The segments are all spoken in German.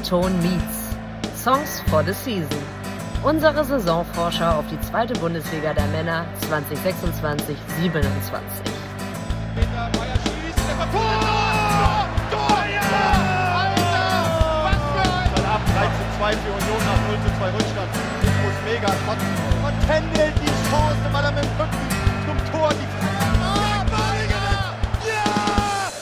Millanton Meets Songs for the Season. Unsere Saisonvorschau auf die zweite Bundesliga der Männer 2026-27. Peter Meyer schießt, der Tor! Tor! Ja! Alter! Was für ein... Ab 3:2 für Union nach 0:2 Rückstand. Infos mega. Und pendelt die Chance, weil er mit dem Rücken zum Tor die... Ja!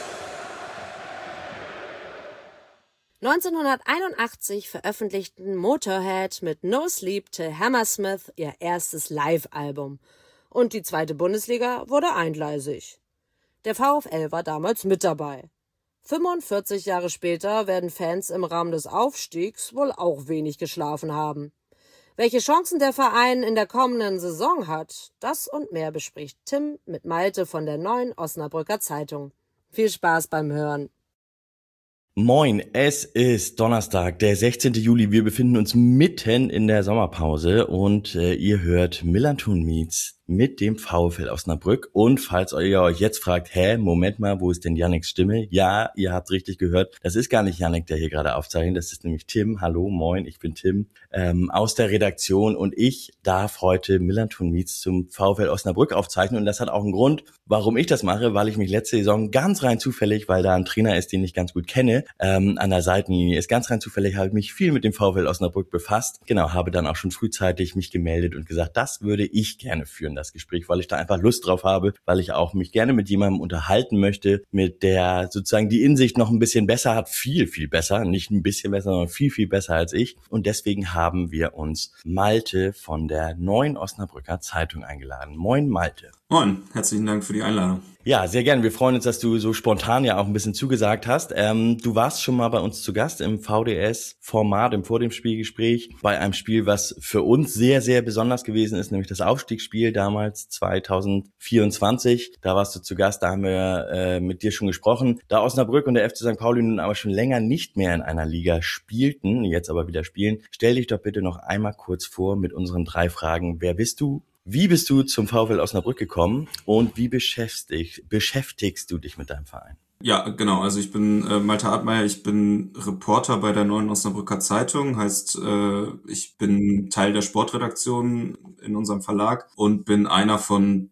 1981 veröffentlichten Motorhead mit No Sleep Till Hammersmith ihr erstes Live-Album. Und die zweite Bundesliga wurde eingleisig. Der VfL war damals mit dabei. 45 Jahre später werden Fans im Rahmen des Aufstiegs wohl auch wenig geschlafen haben. Welche Chancen der Verein in der kommenden Saison hat, das und mehr bespricht Tim mit Malte von der Neuen Osnabrücker Zeitung. Viel Spaß beim Hören. Moin, es ist Donnerstag, der 16. Juli. Wir befinden uns mitten in der Sommerpause und ihr hört Millanton Meets mit dem VfL Osnabrück. Und falls ihr euch jetzt fragt, Moment mal, wo ist denn Yannicks Stimme? Ja, ihr habt richtig gehört. Das ist gar nicht Yannick, der hier gerade aufzeichnet. Das ist nämlich Tim. Hallo, moin, ich bin Tim aus der Redaktion und ich darf heute Millanton Meets zum VfL Osnabrück aufzeichnen. Und das hat auch einen Grund, warum ich das mache, weil ich mich letzte Saison ganz rein zufällig, weil da ein Trainer ist, den ich ganz gut kenne, an der Seitenlinie ist, ganz rein zufällig, habe ich mich viel mit dem VfL Osnabrück befasst. Genau, habe dann auch schon frühzeitig mich gemeldet und gesagt, das würde ich gerne führen, das Gespräch, weil ich da einfach Lust drauf habe, weil ich auch mich gerne mit jemandem unterhalten möchte, mit der sozusagen die Insicht noch ein bisschen besser hat, viel, viel besser, nicht ein bisschen besser, sondern viel, viel besser als ich. Und deswegen haben wir uns Malte von der Neuen Osnabrücker Zeitung eingeladen. Moin Malte. Moin, herzlichen Dank für die Einladung. Ja, sehr gerne. Wir freuen uns, dass du so spontan ja auch ein bisschen zugesagt hast. Du warst schon mal bei uns zu Gast im VDS-Format, im Vor dem Spielgespräch, bei einem Spiel, was für uns sehr, sehr besonders gewesen ist, nämlich das Aufstiegsspiel damals 2024. Da warst du zu Gast, da haben wir mit dir schon gesprochen. Da Osnabrück und der FC St. Pauli nun aber schon länger nicht mehr in einer Liga spielten, jetzt aber wieder spielen, stell dich doch bitte noch einmal kurz vor mit unseren 3 Fragen. Wer bist du? Wie bist du zum VfL Osnabrück gekommen und wie beschäftigst du dich mit deinem Verein? Ja, genau. Also ich bin Malte Artmeier, ich bin Reporter bei der Neuen Osnabrücker Zeitung. Heißt, ich bin Teil der Sportredaktion in unserem Verlag und bin einer von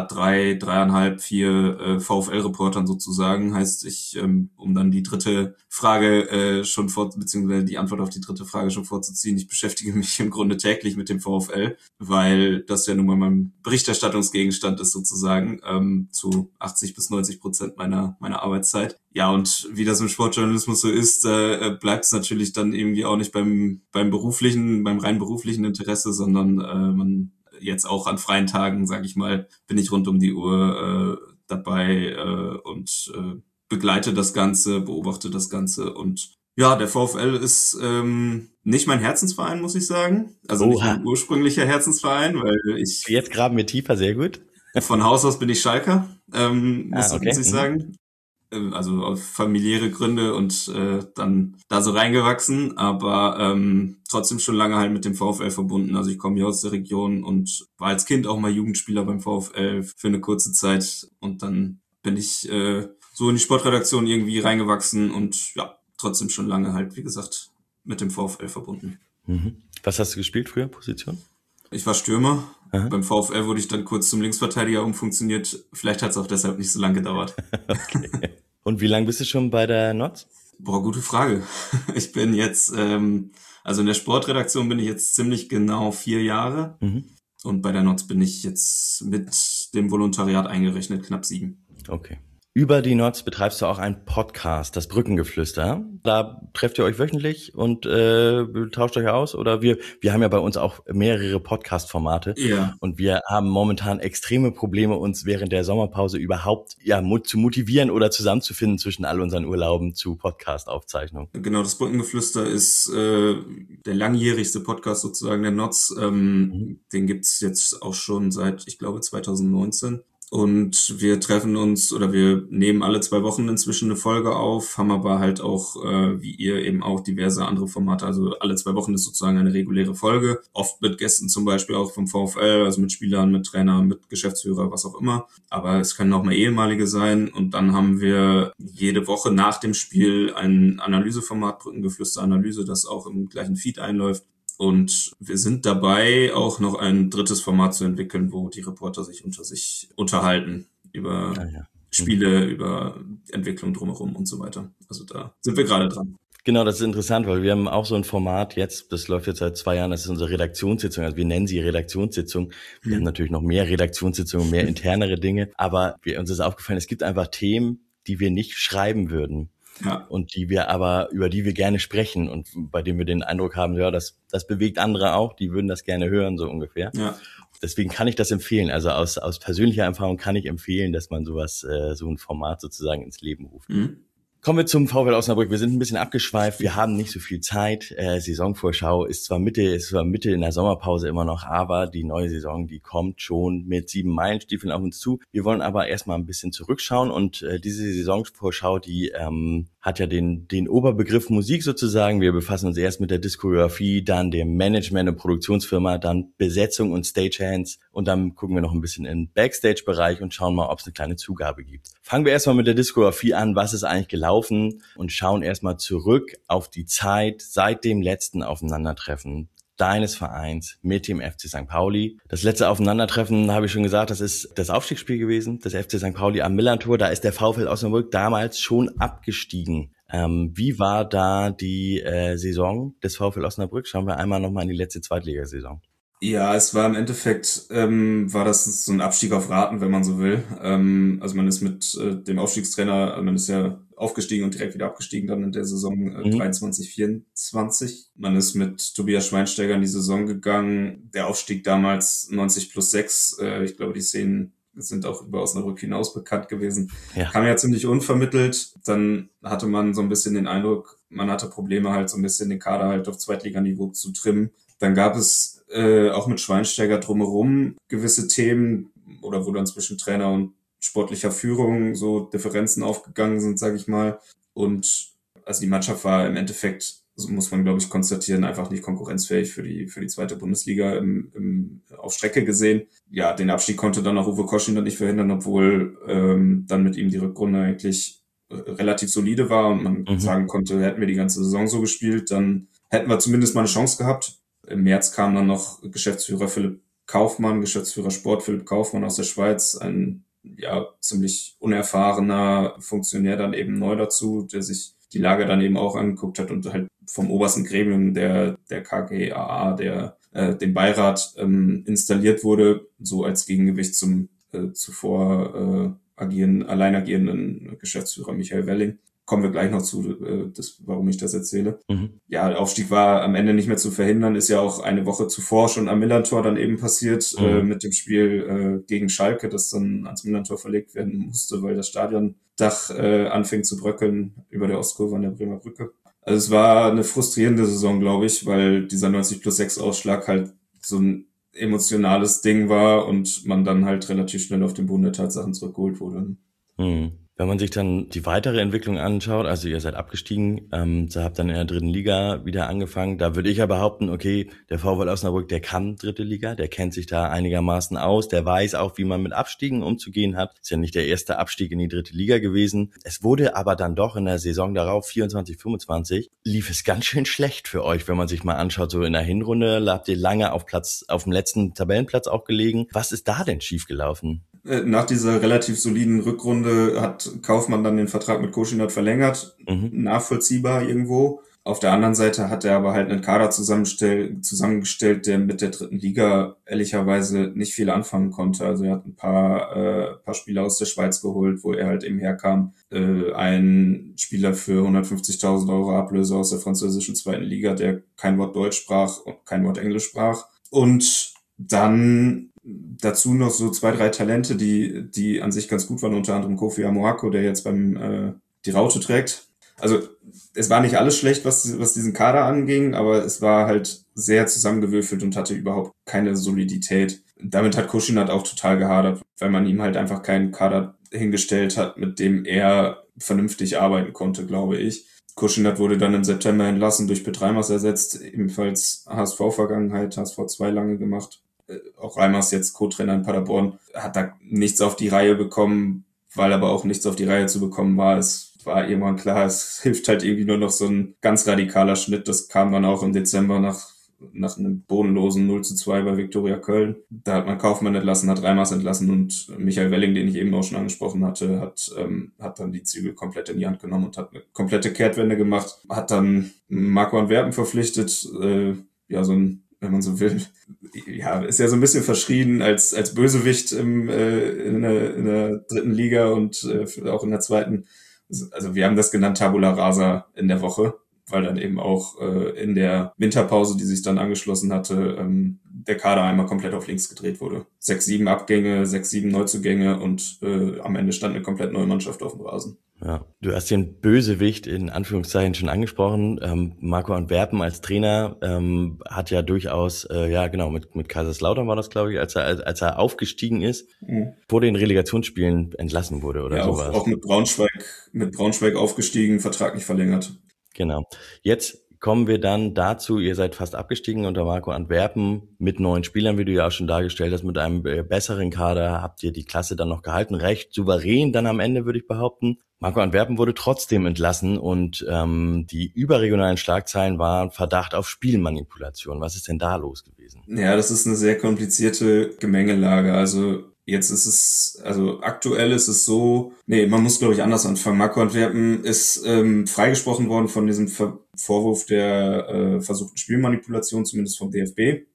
3,5, 4 VfL-Reportern sozusagen. Heißt, ich, um dann die dritte Frage beziehungsweise die Antwort auf die dritte Frage schon vorzuziehen, ich beschäftige mich im Grunde täglich mit dem VfL, weil das ja nun mal mein Berichterstattungsgegenstand ist sozusagen, zu 80-90% meiner Arbeitszeit. Ja, und wie das im Sportjournalismus so ist, bleibt es natürlich dann irgendwie auch nicht beim rein beruflichen Interesse, sondern man jetzt auch an freien Tagen, sage ich mal, bin ich rund um die Uhr dabei und begleite das Ganze, beobachte das Ganze. Und ja, der VfL ist nicht mein Herzensverein, muss ich sagen. Also nicht mein ursprünglicher Herzensverein, weil ich... Jetzt graben wir tiefer, sehr gut. Von Haus aus bin ich Schalker, muss ich sagen. Also auf familiäre Gründe und dann da so reingewachsen, aber trotzdem schon lange halt mit dem VfL verbunden. Also ich komme hier aus der Region und war als Kind auch mal Jugendspieler beim VfL für eine kurze Zeit und dann bin ich so in die Sportredaktion irgendwie reingewachsen und ja, trotzdem schon lange halt, wie gesagt, mit dem VfL verbunden. Mhm. Was hast du gespielt früher, Position? Ich war Stürmer. Aha. Beim VfL wurde ich dann kurz zum Linksverteidiger umfunktioniert. Vielleicht hat es auch deshalb nicht so lange gedauert. Okay. Und wie lange bist du schon bei der NOZ? Gute Frage. Ich bin jetzt, also in der Sportredaktion bin ich jetzt ziemlich genau 4 Jahre. Mhm. Und bei der NOZ bin ich jetzt mit dem Volontariat eingerechnet knapp 7. Okay. Über die NOZ betreibst du auch einen Podcast, das Brückengeflüster. Da trefft ihr euch wöchentlich und tauscht euch aus? Oder wir haben ja bei uns auch mehrere Podcast-Formate. Ja. Und wir haben momentan extreme Probleme, uns während der Sommerpause überhaupt zu motivieren oder zusammenzufinden zwischen all unseren Urlauben zu Podcast-Aufzeichnungen. Genau, das Brückengeflüster ist der langjährigste Podcast sozusagen der NOZ. Den gibt's jetzt auch schon seit, ich glaube, 2019. Und wir treffen uns oder wir nehmen alle 2 Wochen inzwischen eine Folge auf, haben aber halt auch, wie ihr eben auch, diverse andere Formate. Also alle 2 Wochen ist sozusagen eine reguläre Folge. Oft mit Gästen zum Beispiel auch vom VfL, also mit Spielern, mit Trainern, mit Geschäftsführer, was auch immer. Aber es können auch mal ehemalige sein. Und dann haben wir jede Woche nach dem Spiel ein Analyseformat, Brückengeflüster-Analyse, das auch im gleichen Feed einläuft. Und wir sind dabei, auch noch ein drittes Format zu entwickeln, wo die Reporter sich unter sich unterhalten über Spiele, über Entwicklung drumherum und so weiter. Also da sind wir gerade dran. Genau, das ist interessant, weil wir haben auch so ein Format jetzt, das läuft jetzt seit 2 Jahren, das ist unsere Redaktionssitzung, also wir nennen sie Redaktionssitzung. Wir haben natürlich noch mehr Redaktionssitzungen, mehr internere Dinge, aber uns ist aufgefallen, es gibt einfach Themen, die wir nicht schreiben würden. Ja. Und über die wir gerne sprechen und bei denen wir den Eindruck haben, ja, das bewegt andere auch, die würden das gerne hören, so ungefähr. Ja. Deswegen kann ich das empfehlen. Also aus persönlicher Erfahrung kann ich empfehlen, dass man so ein Format sozusagen ins Leben ruft. Mhm. Kommen wir zum VfL Osnabrück. Wir sind ein bisschen abgeschweift. Wir haben nicht so viel Zeit. Saisonvorschau ist zwar Mitte in der Sommerpause immer noch, aber die neue Saison, die kommt schon mit 7 Meilenstiefeln auf uns zu. Wir wollen aber erstmal ein bisschen zurückschauen und diese Saisonvorschau, die hat ja den Oberbegriff Musik sozusagen. Wir befassen uns erst mit der Diskografie, dann dem Management und Produktionsfirma, dann Besetzung und Stagehands und dann gucken wir noch ein bisschen in den Backstage-Bereich und schauen mal, ob es eine kleine Zugabe gibt. Fangen wir erstmal mit der Diskografie an. Was ist eigentlich gelaufen? Und schauen erstmal zurück auf die Zeit seit dem letzten Aufeinandertreffen deines Vereins mit dem FC St. Pauli. Das letzte Aufeinandertreffen, habe ich schon gesagt, das ist das Aufstiegsspiel gewesen, das FC St. Pauli am Millerntor. Da ist der VfL Osnabrück damals schon abgestiegen. Wie war da die Saison des VfL Osnabrück? Schauen wir einmal nochmal in die letzte Zweitligasaison. Ja, es war im Endeffekt, war das so ein Abstieg auf Raten, wenn man so will. Also man ist mit dem Aufstiegstrainer, man ist ja aufgestiegen und direkt wieder abgestiegen dann in der Saison 23, 24. Man ist mit Tobias Schweinsteiger in die Saison gegangen. Der Aufstieg damals 90+6. Ich glaube, die Szenen sind auch über Osnabrück hinaus bekannt gewesen. Ja. Kam ja ziemlich unvermittelt. Dann hatte man so ein bisschen den Eindruck, man hatte Probleme halt so ein bisschen den Kader halt auf Zweitliganiveau zu trimmen. Dann gab es auch mit Schweinsteiger drumherum gewisse Themen oder wo dann zwischen Trainer und sportlicher Führung so Differenzen aufgegangen sind, sage ich mal. Und also die Mannschaft war im Endeffekt, so muss man glaube ich konstatieren, einfach nicht konkurrenzfähig für die zweite Bundesliga auf Strecke gesehen. Ja, den Abstieg konnte dann auch Uwe Koschin dann nicht verhindern, obwohl dann mit ihm die Rückrunde eigentlich relativ solide war und man sagen konnte, hätten wir die ganze Saison so gespielt, dann hätten wir zumindest mal eine Chance gehabt. Im März kam dann noch Geschäftsführer Sport Philipp Kaufmann aus der Schweiz, ein ziemlich unerfahrener Funktionär dann eben neu dazu, der sich die Lage dann eben auch angeguckt hat und halt vom obersten Gremium der KGaA, dem Beirat installiert wurde, so als Gegengewicht zum zuvor allein agierenden Geschäftsführer Michael Welling. Kommen wir gleich noch zu, warum ich das erzähle. Ja, der Aufstieg war am Ende nicht mehr zu verhindern, ist ja auch eine Woche zuvor schon am Millerntor dann eben passiert, mit dem Spiel gegen Schalke, das dann ans Millerntor verlegt werden musste, weil das Stadiondach anfing zu bröckeln über der Ostkurve an der Bremer Brücke. Also es war eine frustrierende Saison, glaube ich, weil dieser 90+6 Ausschlag halt so ein emotionales Ding war und man dann halt relativ schnell auf den Boden der Tatsachen zurückgeholt wurde. Wenn man sich dann die weitere Entwicklung anschaut, also ihr seid abgestiegen, habt dann in der 3. Liga wieder angefangen, da würde ich ja behaupten, okay, der VfL Osnabrück, der kann 3. Liga, der kennt sich da einigermaßen aus, der weiß auch, wie man mit Abstiegen umzugehen hat. Ist ja nicht der erste Abstieg in die 3. Liga gewesen. Es wurde aber dann doch in der Saison darauf, 24, 25, lief es ganz schön schlecht für euch, wenn man sich mal anschaut, so in der Hinrunde habt ihr lange auf dem letzten Tabellenplatz auch gelegen. Was ist da denn schiefgelaufen? Nach dieser relativ soliden Rückrunde hat Kaufmann dann den Vertrag mit Koschinat verlängert, nachvollziehbar irgendwo. Auf der anderen Seite hat er aber halt einen Kader zusammengestellt, der mit der 3. Liga ehrlicherweise nicht viel anfangen konnte. Also er hat ein paar Spieler aus der Schweiz geholt, wo er halt eben herkam. Ein Spieler für 150.000 Euro Ablöse aus der französischen 2. Liga, der kein Wort Deutsch sprach und kein Wort Englisch sprach. Und dann dazu noch so 2, 3 Talente, die an sich ganz gut waren, unter anderem Kofi Amoako, der jetzt die Raute trägt. Also es war nicht alles schlecht, was diesen Kader anging, aber es war halt sehr zusammengewürfelt und hatte überhaupt keine Solidität. damit hat Koschinat auch total gehadert, weil man ihm halt einfach keinen Kader hingestellt hat, mit dem er vernünftig arbeiten konnte, glaube ich. Koschinat wurde dann im September entlassen, durch Pitt Reimers ersetzt, ebenfalls HSV-Vergangenheit, HSV 2 lange gemacht. Auch Reimers jetzt Co-Trainer in Paderborn, hat da nichts auf die Reihe bekommen, weil aber auch nichts auf die Reihe zu bekommen war. Es war irgendwann klar, es hilft halt irgendwie nur noch so ein ganz radikaler Schnitt. Das kam dann auch im Dezember nach einem bodenlosen 0:2 bei Viktoria Köln. Da hat man Kaufmann entlassen, hat Reimers entlassen und Michael Welling, den ich eben auch schon angesprochen hatte, hat dann die Zügel komplett in die Hand genommen und hat eine komplette Kehrtwende gemacht. Hat dann Marco Antwerpen verpflichtet, so ein, wenn man so will, ja, ist ja so ein bisschen verschrien als Bösewicht in der dritten Liga und auch in der zweiten. Also wir haben das genannt Tabula Rasa in der Woche, weil dann eben auch in der Winterpause, die sich dann angeschlossen hatte, der Kader einmal komplett auf links gedreht wurde. 6, 7 Abgänge, 6, 7 Neuzugänge und am Ende stand eine komplett neue Mannschaft auf dem Rasen. Ja, du hast den Bösewicht in Anführungszeichen schon angesprochen. Marco Antwerpen als Trainer hat ja durchaus, mit Kaiserslautern war das, glaube ich, als er aufgestiegen ist, vor den Relegationsspielen entlassen wurde oder sowas. Auch mit Braunschweig aufgestiegen, Vertrag nicht verlängert. Genau. Jetzt kommen wir dann dazu, ihr seid fast abgestiegen unter Marco Antwerpen mit 9 Spielern, wie du ja auch schon dargestellt hast, mit einem besseren Kader habt ihr die Klasse dann noch gehalten, recht souverän dann am Ende, würde ich behaupten. Marco Antwerpen wurde trotzdem entlassen und die überregionalen Schlagzeilen waren Verdacht auf Spielmanipulation. Was ist denn da los gewesen? Ja, das ist eine sehr komplizierte Gemengelage. Aktuell ist es so, man muss, glaube ich, anders anfangen. Marco Antwerpen ist freigesprochen worden von diesem Vorwurf der versuchten Spielmanipulation, zumindest vom DFB.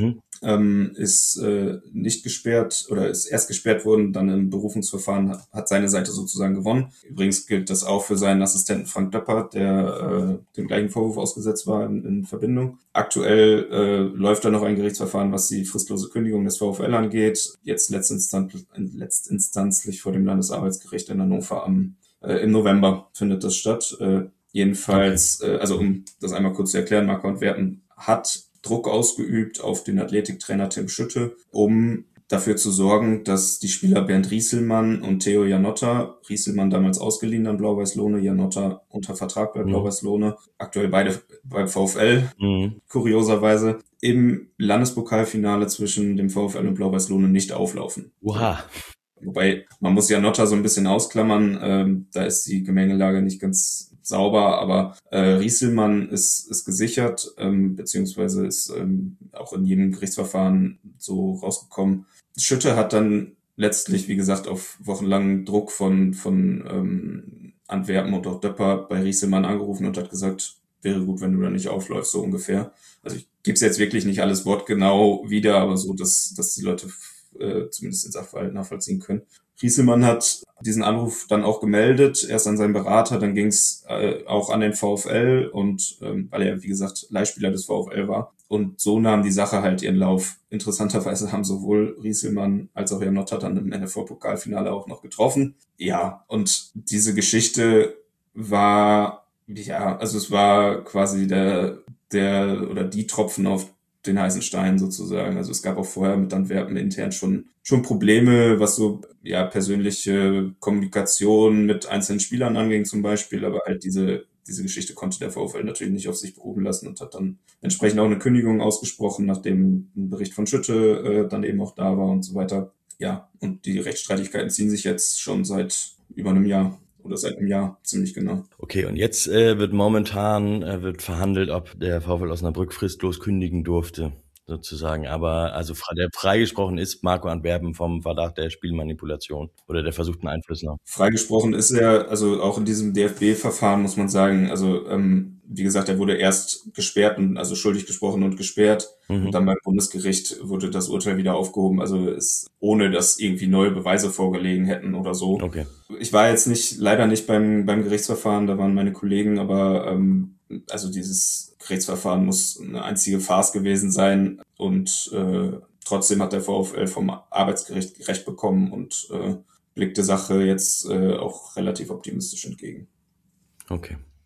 Ist nicht gesperrt oder ist erst gesperrt worden, dann im Berufungsverfahren hat seine Seite sozusagen gewonnen. Übrigens gilt das auch für seinen Assistenten Frank Döpper, der dem gleichen Vorwurf ausgesetzt war in Verbindung. Aktuell läuft da noch ein Gerichtsverfahren, was die fristlose Kündigung des VfL angeht. Jetzt letztinstanzlich vor dem Landesarbeitsgericht in Hannover im November findet das statt. Jedenfalls, um das einmal kurz zu erklären, Marco Antwerpen hat Druck ausgeübt auf den Athletiktrainer Tim Schütte, um dafür zu sorgen, dass die Spieler Bernd Rieselmann und Theo Janotta, Rieselmann damals ausgeliehen an Blau-Weiß-Lohne, Janotta unter Vertrag bei Blau-Weiß-Lohne, aktuell beide beim VfL, kurioserweise, im Landespokalfinale zwischen dem VfL und Blau-Weiß-Lohne nicht auflaufen. Wow. Wobei, man muss Janotta so ein bisschen ausklammern, da ist die Gemengelage nicht ganz sauber, aber Rieselmann ist gesichert, beziehungsweise ist auch in jedem Gerichtsverfahren so rausgekommen. Schütte hat dann letztlich, wie gesagt, auf wochenlangen Druck von Antwerpen und auch Döpper bei Rieselmann angerufen und hat gesagt, wäre gut, wenn du da nicht aufläufst, so ungefähr. Also ich gebe es jetzt wirklich nicht alles wortgenau wieder, aber so, dass die Leute zumindest den Sachverhalt nachvollziehen können. Rieselmann hat diesen Anruf dann auch gemeldet, erst an seinen Berater, dann ging es auch an den VfL und weil er, wie gesagt, Leihspieler des VfL war. Und so nahm die Sache halt ihren Lauf. Interessanterweise haben sowohl Rieselmann als auch Janotta dann im NFV-Pokalfinale auch noch getroffen. Ja, und diese Geschichte war, es war quasi die Tropfen auf den heißen Stein sozusagen. Also es gab auch vorher mit Antwerpen intern schon Probleme, was so persönliche Kommunikation mit einzelnen Spielern anging zum Beispiel, aber halt diese Geschichte konnte der VfL natürlich nicht auf sich beruhen lassen und hat dann entsprechend auch eine Kündigung ausgesprochen, nachdem ein Bericht von Schütte dann eben auch da war und so weiter. Ja, und die Rechtsstreitigkeiten ziehen sich jetzt schon seit über einem Jahr. Oder seit einem Jahr, ziemlich genau. Okay, und jetzt wird momentan verhandelt, ob der VfL Osnabrück fristlos kündigen durfte, sozusagen. Aber also der freigesprochen ist Marco Antwerpen vom Verdacht der Spielmanipulation oder der versuchten Einflussnahme. Freigesprochen ist er, also auch in diesem DFB-Verfahren muss man sagen, also wie gesagt, er wurde erst gesperrt und also schuldig gesprochen und gesperrt. Und dann beim Bundesgericht wurde das Urteil wieder aufgehoben, also ohne dass irgendwie neue Beweise vorgelegen hätten oder so. Okay. Ich war jetzt leider nicht beim Gerichtsverfahren, da waren meine Kollegen, aber also dieses Gerichtsverfahren muss eine einzige Farce gewesen sein und trotzdem hat der VfL vom Arbeitsgericht Recht bekommen und blickt der Sache jetzt auch relativ optimistisch entgegen. Okay.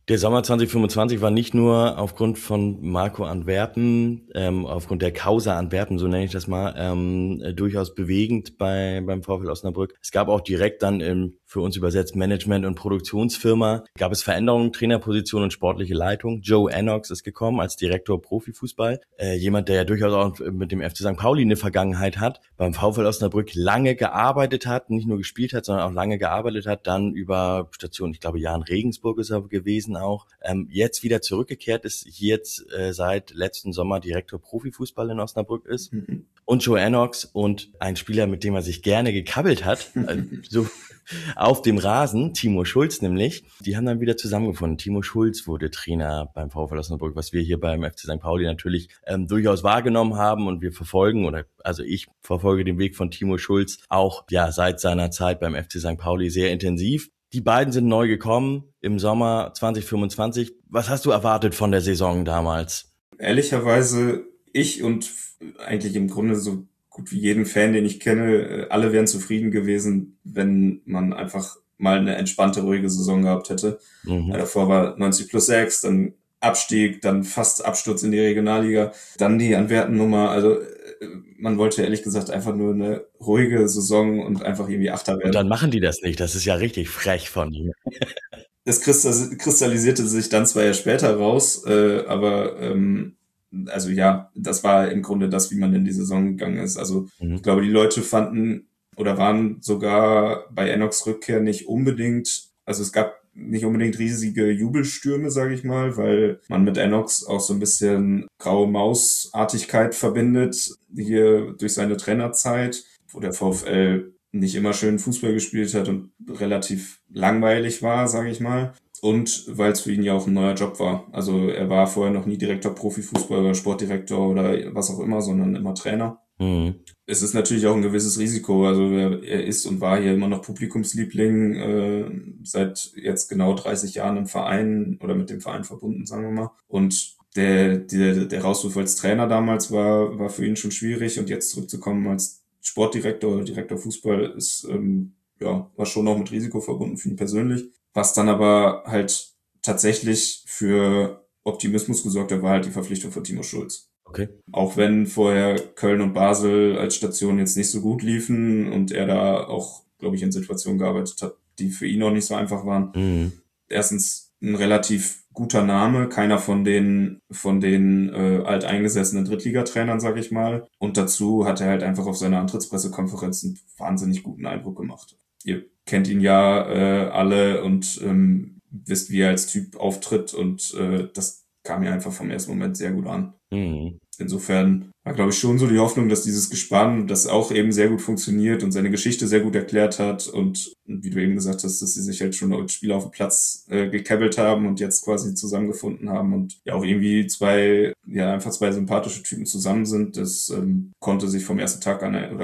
Der Sommer 2025 war nicht nur aufgrund von Marco Antwerpen, aufgrund der Causa Antwerpen, so nenne ich das mal, durchaus bewegend beim VfL Osnabrück. Es gab auch direkt dann für uns übersetzt Management- und Produktionsfirma, gab es Veränderungen, Trainerposition und sportliche Leitung. Joe Ennox ist gekommen als Direktor Profifußball. Jemand, der ja durchaus auch mit dem FC St. Pauli eine Vergangenheit hat, beim VfL Osnabrück lange gearbeitet hat, nicht nur gespielt hat, sondern auch lange gearbeitet hat, dann über Stationen, ich glaube, Jahr in Regensburg ist er gewesen auch, jetzt wieder zurückgekehrt ist, hier jetzt seit letzten Sommer Direktor Profifußball in Osnabrück ist. Und Joe Ennox und ein Spieler, mit dem er sich gerne gekabbelt hat, so auf dem Rasen, Timo Schulz nämlich, die haben dann wieder zusammengefunden. Timo Schulz wurde Trainer beim VfL Osnabrück, was wir hier beim FC St. Pauli natürlich durchaus wahrgenommen haben und wir verfolgen, also ich verfolge den Weg von Timo Schulz auch ja seit seiner Zeit beim FC St. Pauli sehr intensiv. Die beiden sind neu gekommen im Sommer 2025. Was hast du erwartet von der Saison damals? Ehrlicherweise, ich und eigentlich im Grunde so gut wie jeden Fan, den ich kenne, alle wären zufrieden gewesen, wenn man einfach mal eine entspannte, ruhige Saison gehabt hätte. Davor war 90+6, dann Abstieg, dann fast Absturz in die Regionalliga, dann die Antwerpen-Nummer. Also man wollte ehrlich gesagt einfach nur eine ruhige Saison und einfach irgendwie Achter werden. Und dann machen die das nicht. Das ist ja richtig frech von ihm. Das kristallisierte sich dann zwar ja später raus, aber also ja, das war im Grunde das, wie man in die Saison gegangen ist. Also ich glaube, die Leute fanden oder waren sogar bei Ennox Rückkehr nicht unbedingt, also es gab nicht unbedingt riesige Jubelstürme, sage ich mal, weil man mit Ennox auch so ein bisschen graue Mausartigkeit verbindet, hier durch seine Trainerzeit, wo der VfL nicht immer schön Fußball gespielt hat und relativ langweilig war, sage ich mal. Und weil es für ihn ja auch ein neuer Job war. Also er war vorher noch nie Direktor Profifußball oder Sportdirektor oder was auch immer, sondern immer Trainer. Es ist natürlich auch ein gewisses Risiko. Also er ist und war hier immer noch Publikumsliebling, seit jetzt genau 30 Jahren im Verein oder mit dem Verein verbunden, sagen wir mal. Und der Rauswurf als Trainer damals war für ihn schon schwierig und jetzt zurückzukommen als Sportdirektor oder Direktor Fußball ist war schon auch mit Risiko verbunden für ihn persönlich. Was dann aber halt tatsächlich für Optimismus gesorgt hat, war halt die Verpflichtung von Timo Schulz. Okay. Auch wenn vorher Köln und Basel als Station jetzt nicht so gut liefen und er da auch, glaube ich, in Situationen gearbeitet hat, die für ihn auch nicht so einfach waren. Erstens ein relativ guter Name, keiner von den alteingesessenen Drittligatrainern, sag ich mal. Und dazu hat er halt einfach auf seiner Antrittspressekonferenz einen wahnsinnig guten Eindruck gemacht. Ihr kennt ihn ja alle und wisst, wie er als Typ auftritt und das kam mir einfach vom ersten Moment sehr gut an. Insofern war, glaube ich, schon so die Hoffnung, dass dieses Gespann, das auch eben sehr gut funktioniert und seine Geschichte sehr gut erklärt hat und wie du eben gesagt hast, dass sie sich halt schon als Spieler auf dem Platz gekebbelt haben und jetzt quasi zusammengefunden haben und ja auch irgendwie zwei sympathische Typen zusammen sind, das konnte man sich vom ersten Tag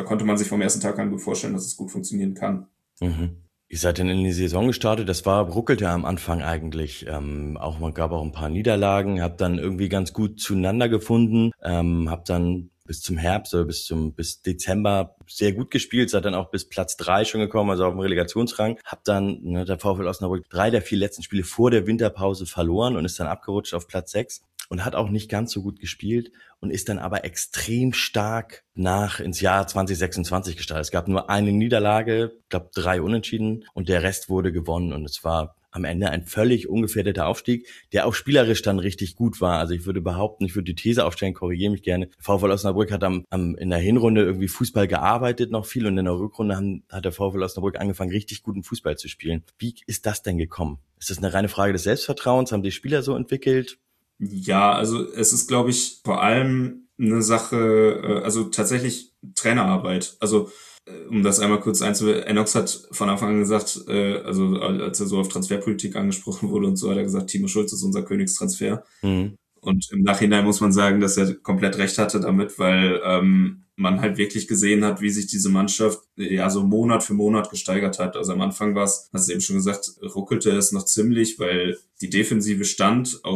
an gut vorstellen, dass es gut funktionieren kann. Ihr seid dann in die Saison gestartet, das ruckelte am Anfang eigentlich. Man gab auch ein paar Niederlagen, habt dann irgendwie ganz gut zueinander gefunden, habt dann bis zum Herbst oder bis Dezember sehr gut gespielt, seid dann auch bis Platz 3 schon gekommen, also auf dem Relegationsrang. Habt dann der VfL Osnabrück 3 der 4 letzten Spiele vor der Winterpause verloren und ist dann abgerutscht auf Platz 6. Und hat auch nicht ganz so gut gespielt und ist dann aber extrem stark ins Jahr 2026 gestartet. Es gab nur eine Niederlage, ich glaube 3 Unentschieden und der Rest wurde gewonnen und es war am Ende ein völlig ungefährdeter Aufstieg, der auch spielerisch dann richtig gut war. Also ich würde die These aufstellen, korrigiere mich gerne, VfL Osnabrück hat in der Hinrunde irgendwie Fußball gearbeitet noch viel und in der Rückrunde hat der VfL Osnabrück angefangen, richtig guten Fußball zu spielen. Wie ist das denn gekommen? Ist das eine reine Frage des Selbstvertrauens? Haben die Spieler so entwickelt? Ja, also es ist, glaube ich, vor allem eine Sache, also tatsächlich Trainerarbeit. Also um das einmal kurz Ennox hat von Anfang an gesagt, also als er so auf Transferpolitik angesprochen wurde und so, hat er gesagt, Timo Schulz ist unser Königstransfer. Und im Nachhinein muss man sagen, dass er komplett recht hatte damit, weil man halt wirklich gesehen hat, wie sich diese Mannschaft ja so Monat für Monat gesteigert hat. Also am Anfang ruckelte es noch ziemlich, weil die Defensive stand, auch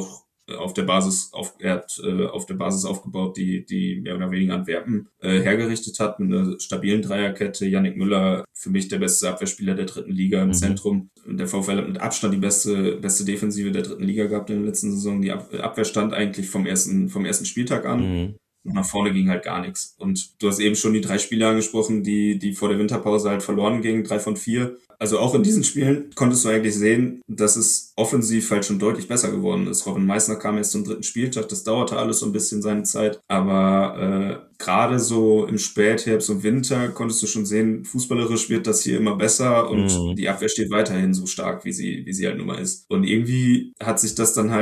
auf der Basis aufgebaut, die mehr oder weniger Antwerpen hergerichtet hat, mit einer stabilen Dreierkette. Yannick Müller, für mich der beste Abwehrspieler der 3. Liga im Zentrum. Der VfL hat mit Abstand die beste Defensive der 3. Liga gehabt in der letzten Saison. Die Abwehr stand eigentlich vom ersten Spieltag an. Und nach vorne ging halt gar nichts. Und du hast eben schon die 3 Spiele angesprochen, die vor der Winterpause halt verloren gingen, 3 von 4. Also auch in diesen Spielen konntest du eigentlich sehen, dass es offensiv halt schon deutlich besser geworden ist. Robin Meissner kam erst zum 3. Spieltag, das dauerte alles so ein bisschen seine Zeit. Aber gerade so im Spätherbst und Winter konntest du schon sehen, fußballerisch wird das hier immer besser und die Abwehr steht weiterhin so stark, wie sie halt nun mal ist. Und irgendwie hat sich das dann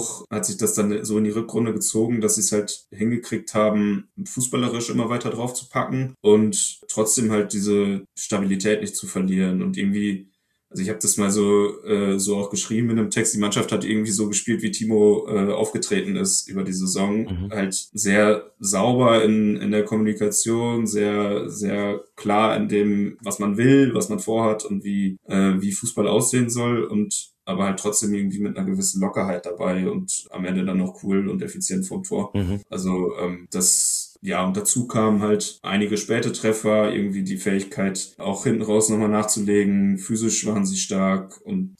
so in die Rückrunde gezogen, dass sie es halt hingekriegt haben, fußballerisch immer weiter drauf zu packen und trotzdem halt diese Stabilität nicht zu verlieren. Und irgendwie, also ich habe das mal so auch geschrieben in einem Text, die Mannschaft hat irgendwie so gespielt, wie Timo aufgetreten ist über die Saison. Halt sehr sauber in der Kommunikation, sehr, sehr klar in dem, was man will, was man vorhat und wie Fußball aussehen soll und aber halt trotzdem irgendwie mit einer gewissen Lockerheit dabei und am Ende dann noch cool und effizient vom Tor. Also und dazu kamen halt einige späte Treffer, irgendwie die Fähigkeit, auch hinten raus nochmal nachzulegen. Physisch waren sie stark und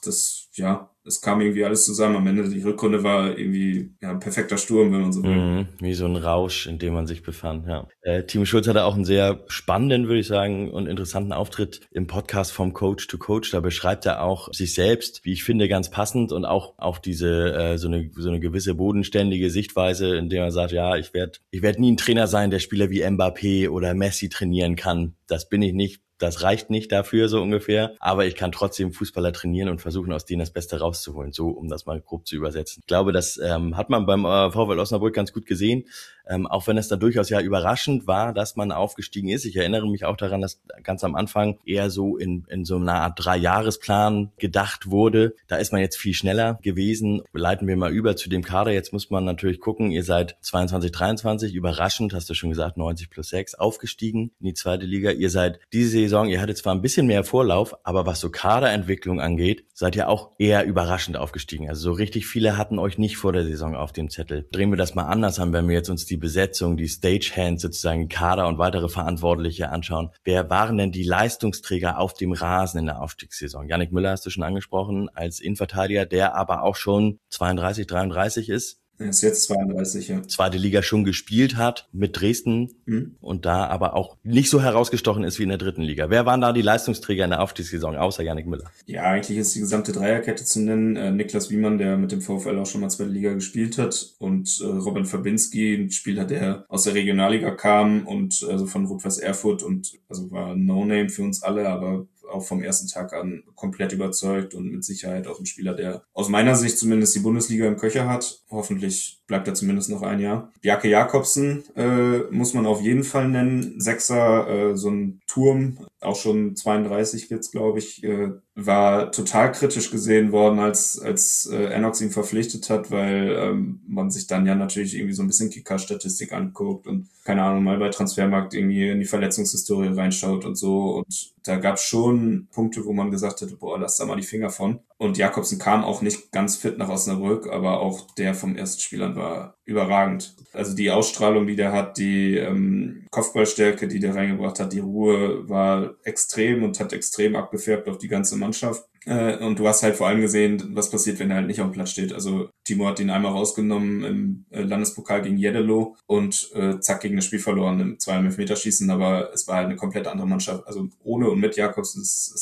es kam irgendwie alles zusammen. Am Ende, die Rückrunde war irgendwie ein perfekter Sturm, wenn man so will. Wie so ein Rausch, in dem man sich befand, ja. Timo Schulz hatte auch einen sehr spannenden, würde ich sagen, und interessanten Auftritt im Podcast vom Coach to Coach. Da beschreibt er auch sich selbst, wie ich finde, ganz passend und auch auf diese so eine gewisse bodenständige Sichtweise, in der er sagt, ja, ich werd nie ein Trainer sein, der Spieler wie Mbappé oder Messi trainieren kann. Das bin ich nicht. Das reicht nicht dafür, so ungefähr. Aber ich kann trotzdem Fußballer trainieren und versuchen, aus denen das Beste rauszuholen. So, um das mal grob zu übersetzen. Ich glaube, das hat man beim VfL Osnabrück ganz gut gesehen. Auch wenn es dann durchaus ja überraschend war, dass man aufgestiegen ist. Ich erinnere mich auch daran, dass ganz am Anfang eher so in so einer Art 3-Jahresplan gedacht wurde. Da ist man jetzt viel schneller gewesen. Leiten wir mal über zu dem Kader. Jetzt muss man natürlich gucken, ihr seid 22, 23, überraschend, hast du schon gesagt, 90+6, aufgestiegen in die 2. Liga. Ihr seid diese Saison, ihr hattet zwar ein bisschen mehr Vorlauf, aber was so Kaderentwicklung angeht, seid ihr auch eher überraschend aufgestiegen. Also so richtig viele hatten euch nicht vor der Saison auf dem Zettel. Drehen wir das mal anders an, wenn wir jetzt uns die Besetzung, die Stagehands sozusagen, Kader und weitere Verantwortliche anschauen. Wer waren denn die Leistungsträger auf dem Rasen in der Aufstiegssaison? Yannick Müller hast du schon angesprochen, als Innenverteidiger, der aber auch schon 32, 33 ist. Er ist jetzt 32, ja. 2. Liga schon gespielt hat mit Dresden und da aber auch nicht so herausgestochen ist wie in der 3. Liga. Wer waren da die Leistungsträger in der Aufstiegssaison, außer Yannick Müller? Ja, eigentlich ist die gesamte Dreierkette zu nennen. Niklas Wiemann, der mit dem VfL auch schon mal 2. Liga gespielt hat und Robin Fabinski, ein Spieler, der aus der Regionalliga kam und also von Rot-Weiß Erfurt und also war ein No-Name für uns alle, aber auch vom ersten Tag an komplett überzeugt und mit Sicherheit auch ein Spieler, der aus meiner Sicht zumindest die Bundesliga im Köcher hat. Hoffentlich bleibt er zumindest noch ein Jahr. Bjarke Jakobsen muss man auf jeden Fall nennen. Sechser, so ein Turm, auch schon 32 jetzt, glaube ich, war total kritisch gesehen worden, als Enox ihn verpflichtet hat, weil man sich dann ja natürlich irgendwie so ein bisschen Kicker-Statistik anguckt und keine Ahnung, mal bei Transfermarkt irgendwie in die Verletzungshistorie reinschaut und so. Und da gab es schon Punkte, wo man gesagt hätte, boah, lass da mal die Finger von. Und Jakobsen kam auch nicht ganz fit nach Osnabrück, aber auch der vom ersten Spielern war überragend. Also die Ausstrahlung, die der hat, die Kopfballstärke, die der reingebracht hat, die Ruhe war extrem und hat extrem abgefärbt auf die ganze Mannschaft. Und du hast halt vor allem gesehen, was passiert, wenn er halt nicht auf dem Platz steht. Also Timo hat ihn einmal rausgenommen im Landespokal gegen Jeddelo und zack, gegen das Spiel verloren im 2-Meter-Schießen, aber es war halt eine komplett andere Mannschaft. Also ohne und mit Jakobs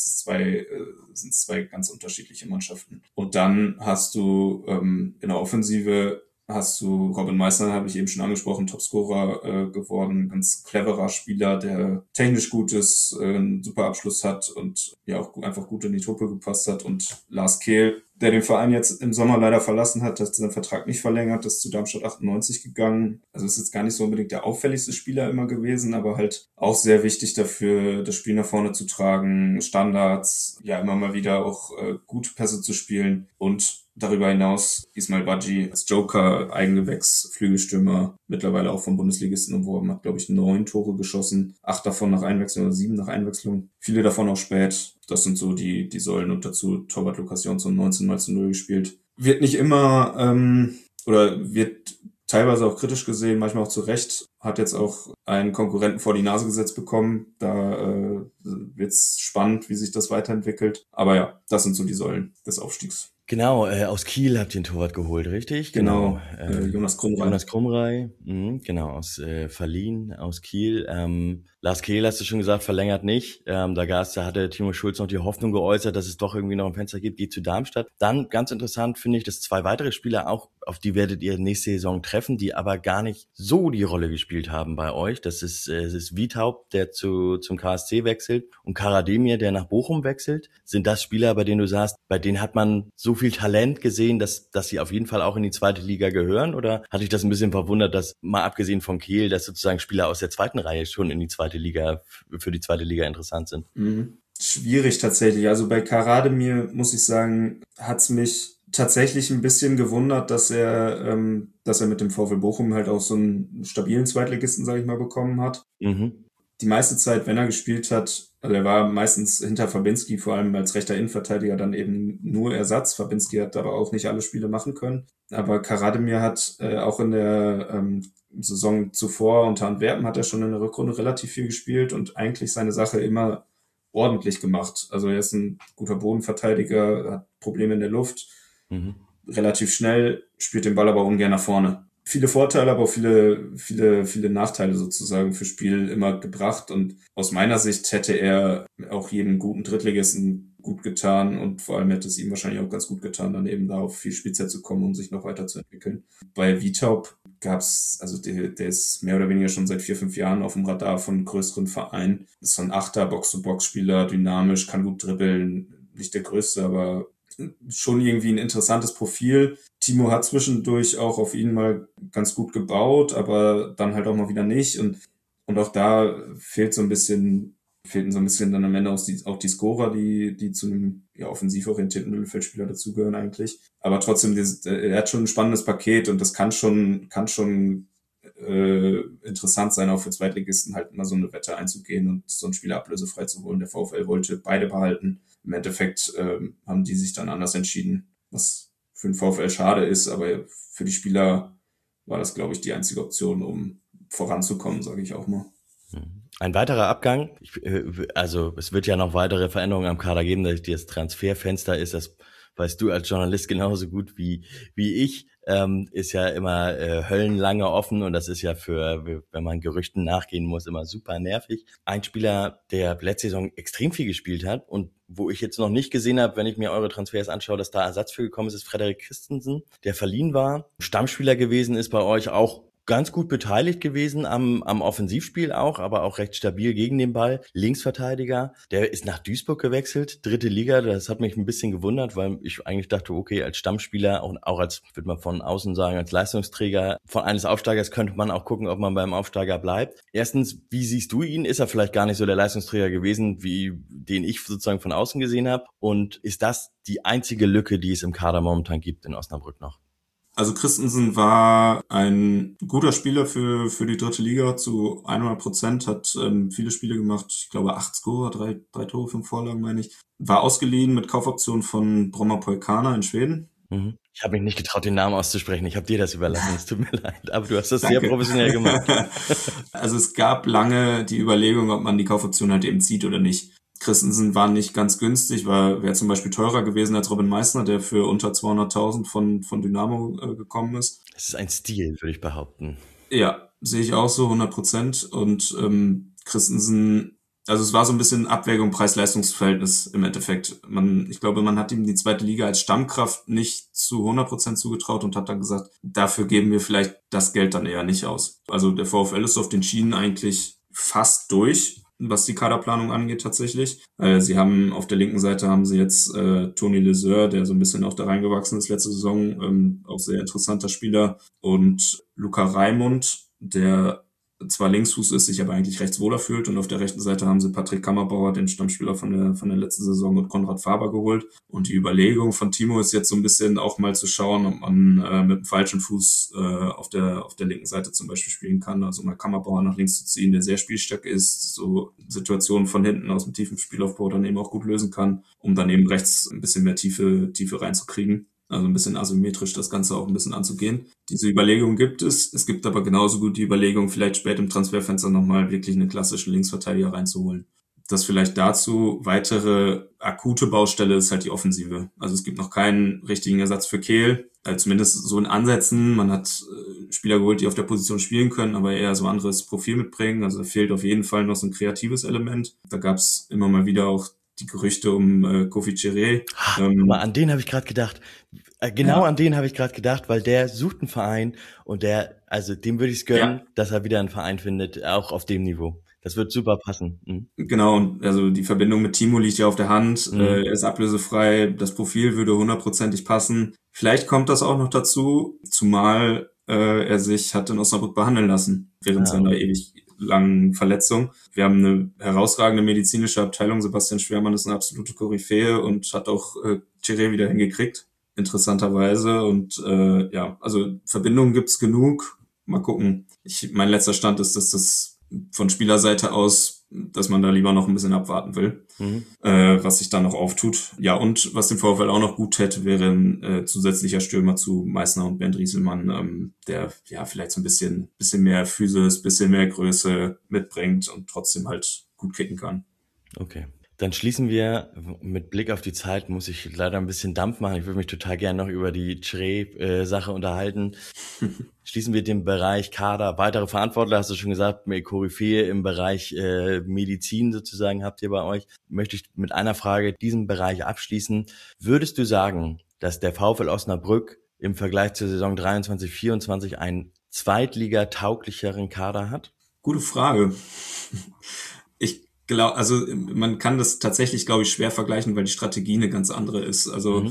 sind es zwei ganz unterschiedliche Mannschaften. Und dann hast du in der Offensive Robin Meissner, habe ich eben schon angesprochen, Topscorer geworden, ganz cleverer Spieler, der technisch gut ist, einen super Abschluss hat und ja auch einfach gut in die Truppe gepasst hat. Und Lars Kehl, der den Verein jetzt im Sommer leider verlassen hat, hat seinen Vertrag nicht verlängert, ist zu Darmstadt 98 gegangen. Also ist jetzt gar nicht so unbedingt der auffälligste Spieler immer gewesen, aber halt auch sehr wichtig dafür, das Spiel nach vorne zu tragen, Standards, ja immer mal wieder auch gute Pässe zu spielen und darüber hinaus Ismail Badji als Joker, Eigengewächs, Flügelstürmer, mittlerweile auch vom Bundesligisten umworben, hat, glaube ich, 9 Tore geschossen, 8 davon nach Einwechslung oder 7 nach Einwechslung. Viele davon auch spät. Das sind so die Säulen und dazu Torwart Lukas Jonsson 19-0 gespielt. Wird nicht immer oder wird teilweise auch kritisch gesehen, manchmal auch zu Recht, hat jetzt auch einen Konkurrenten vor die Nase gesetzt bekommen. Da wird's spannend, wie sich das weiterentwickelt. Aber ja, das sind so die Säulen des Aufstiegs. Genau, aus Kiel habt ihr einen Torwart geholt, richtig? Genau, Jonas Krumrei. Jonas Krumrei, genau, aus Verlien, aus Kiel. Lars Kehl, hast du schon gesagt, verlängert nicht. Da hatte Timo Schulz noch die Hoffnung geäußert, dass es doch irgendwie noch ein Fenster gibt, geht zu Darmstadt. Dann, ganz interessant finde ich, dass 2 weitere Spieler auch, auf die werdet ihr nächste Saison treffen, die aber gar nicht so die Rolle gespielt haben bei euch. Das ist Wiethaupt, der zum KSC wechselt, und Karademir, der nach Bochum wechselt. Sind das Spieler, bei denen du sagst, bei denen hat man so viel Talent gesehen, dass sie auf jeden Fall auch in die zweite Liga gehören? Oder hat dich das ein bisschen verwundert, dass, mal abgesehen von Kehl, dass sozusagen Spieler aus der zweiten Reihe schon in die zweite Liga, für die zweite Liga interessant sind? Schwierig tatsächlich. Also bei Karademir, muss ich sagen, hat's mich tatsächlich ein bisschen gewundert, dass er mit dem VfL Bochum halt auch so einen stabilen Zweitligisten, sage ich mal, bekommen hat. Die meiste Zeit, wenn er gespielt hat, also er war meistens hinter Fabinski, vor allem als rechter Innenverteidiger, dann eben nur Ersatz. Fabinski hat aber auch nicht alle Spiele machen können. Aber Karademir hat auch in der Saison zuvor unter Antwerpen hat er schon in der Rückrunde relativ viel gespielt und eigentlich seine Sache immer ordentlich gemacht. Also er ist ein guter Bodenverteidiger, hat Probleme in der Luft, relativ schnell, spielt den Ball aber ungern nach vorne. Viele Vorteile, aber auch viele Nachteile sozusagen fürs Spiel immer gebracht. Und aus meiner Sicht hätte er auch jedem guten Drittligisten gut getan und vor allem hätte es ihm wahrscheinlich auch ganz gut getan, dann eben da auf viel Spielzeit zu kommen, um sich noch weiterzuentwickeln. Bei Wiethaupt gab's, also der ist mehr oder weniger schon seit 4-5 Jahren auf dem Radar von größeren Vereinen. Ist so ein Achter, Box-to-Box-Spieler, dynamisch, kann gut dribbeln, nicht der Größte, aber schon irgendwie ein interessantes Profil. Timo hat zwischendurch auch auf ihn mal ganz gut gebaut, aber dann halt auch mal wieder nicht. Und auch da fehlten so ein bisschen dann am Ende auch die Scorer, die zu einem offensiv orientierten Mittelfeldspieler dazugehören eigentlich. Aber trotzdem, er hat schon ein spannendes Paket und das kann schon interessant sein, auch für Zweitligisten halt mal so eine Wette einzugehen und so einen Spieler ablösefrei zu holen. Der VfL wollte beide behalten. Im Endeffekt haben die sich dann anders entschieden, was für den VfL schade ist, aber für die Spieler war das, glaube ich, die einzige Option, um voranzukommen, sage ich auch mal. Ein weiterer Abgang, also es wird ja noch weitere Veränderungen am Kader geben, dass das Transferfenster ist, das weißt du als Journalist genauso gut wie ich, ist ja immer höllenlange offen und das ist ja wenn man Gerüchten nachgehen muss, immer super nervig. Ein Spieler, der letzte Saison extrem viel gespielt hat und wo ich jetzt noch nicht gesehen habe, wenn ich mir eure Transfers anschaue, dass da Ersatz für gekommen ist Frederik Christensen, der verliehen war, Stammspieler gewesen ist bei euch, auch ganz gut beteiligt gewesen am Offensivspiel auch, aber auch recht stabil gegen den Ball. Linksverteidiger, der ist nach Duisburg gewechselt, 3. Liga, das hat mich ein bisschen gewundert, weil ich eigentlich dachte, okay, als Stammspieler und auch als, würde man von außen sagen, als Leistungsträger von eines Aufsteigers könnte man auch gucken, ob man beim Aufsteiger bleibt. Erstens, wie siehst du ihn? Ist er vielleicht gar nicht so der Leistungsträger gewesen, wie den ich sozusagen von außen gesehen habe? Und ist das die einzige Lücke, die es im Kader momentan gibt in Osnabrück noch? Also Christensen war ein guter Spieler für die 3. Liga zu 100%, hat viele Spiele gemacht, ich glaube 8 Scorer, 3 Tore, 5 Vorlagen, meine ich. War ausgeliehen mit Kaufoption von Bromma-Polkana in Schweden. Ich habe mich nicht getraut, den Namen auszusprechen. Ich habe dir das überlassen, es tut mir leid, aber du hast das sehr professionell gemacht. Also es gab lange die Überlegung, ob man die Kaufoption halt eben zieht oder nicht. Christensen war nicht ganz günstig, wäre zum Beispiel teurer gewesen als Robin Meissner, der für unter 200.000 von Dynamo gekommen ist. Das ist ein Stil, würde ich behaupten. Ja, sehe ich auch so, 100%. Und Christensen, also es war so ein bisschen Abwägung Preis-Leistungs-Verhältnis im Endeffekt. Ich glaube, man hat ihm die 2. Liga als Stammkraft nicht zu 100% zugetraut und hat dann gesagt, dafür geben wir vielleicht das Geld dann eher nicht aus. Also der VfL ist auf den Schienen eigentlich fast durch, was die Kaderplanung angeht tatsächlich. Sie haben auf der linken Seite jetzt Toni Leseur, der so ein bisschen auch da reingewachsen ist letzte Saison, auch sehr interessanter Spieler, und Luca Raimund, der zwar Linksfuß ist, sich aber eigentlich rechts wohler fühlt, und auf der rechten Seite haben sie Patrick Kammerbauer, den Stammspieler von der letzten Saison, und Konrad Faber geholt. Und die Überlegung von Timo ist jetzt so ein bisschen auch mal zu schauen, ob man mit dem falschen Fuß auf der linken Seite zum Beispiel spielen kann, also mal Kammerbauer nach links zu ziehen, der sehr spielstark ist, so Situationen von hinten aus dem tiefen Spielaufbau dann eben auch gut lösen kann, um dann eben rechts ein bisschen mehr Tiefe reinzukriegen. Also ein bisschen asymmetrisch das Ganze auch ein bisschen anzugehen. Diese Überlegung gibt es. Es gibt aber genauso gut die Überlegung, vielleicht spät im Transferfenster nochmal wirklich einen klassischen Linksverteidiger reinzuholen. Das vielleicht dazu. Weitere akute Baustelle ist halt die Offensive. Also es gibt noch keinen richtigen Ersatz für Kehl, zumindest so in Ansätzen. Man hat Spieler geholt, die auf der Position spielen können, aber eher so ein anderes Profil mitbringen. Also da fehlt auf jeden Fall noch so ein kreatives Element. Da gab es immer mal wieder auch die Gerüchte um Kofi Chiré. Aber an den habe ich gerade gedacht. An den habe ich gerade gedacht, weil der sucht einen Verein und dem würde ich es gönnen, dass er wieder einen Verein findet, auch auf dem Niveau. Das wird super passen. Genau, und also die Verbindung mit Timo liegt ja auf der Hand. Er ist ablösefrei, das Profil würde 100%ig passen. Vielleicht kommt das auch noch dazu, zumal er sich hat in Osnabrück behandeln lassen, während seiner ewig langen Verletzung. Wir haben eine herausragende medizinische Abteilung. Sebastian Schwermann ist eine absolute Koryphäe und hat auch Chiré wieder hingekriegt, interessanterweise. Und also Verbindungen gibt's genug. Mal gucken. Mein letzter Stand ist, dass das von Spielerseite aus, dass man da lieber noch ein bisschen abwarten will, was sich da noch auftut. Ja, und was dem VfL auch noch gut täte, wäre ein zusätzlicher Stürmer zu Meißner und Bernd Rieselmann, der vielleicht so ein bisschen mehr Physis, bisschen mehr Größe mitbringt und trotzdem halt gut kicken kann. Okay. Dann schließen wir, mit Blick auf die Zeit muss ich leider ein bisschen Dampf machen. Ich würde mich total gerne noch über die Chiré-Sache unterhalten. Schließen wir den Bereich Kader. Weitere Verantwortler, hast du schon gesagt, Koryphäe im Bereich Medizin sozusagen habt ihr bei euch. Möchte ich mit einer Frage diesen Bereich abschließen. Würdest du sagen, dass der VfL Osnabrück im Vergleich zur Saison 23/24 einen zweitligatauglicheren Kader hat? Gute Frage. Also man kann das tatsächlich, glaube ich, schwer vergleichen, weil die Strategie eine ganz andere ist. Also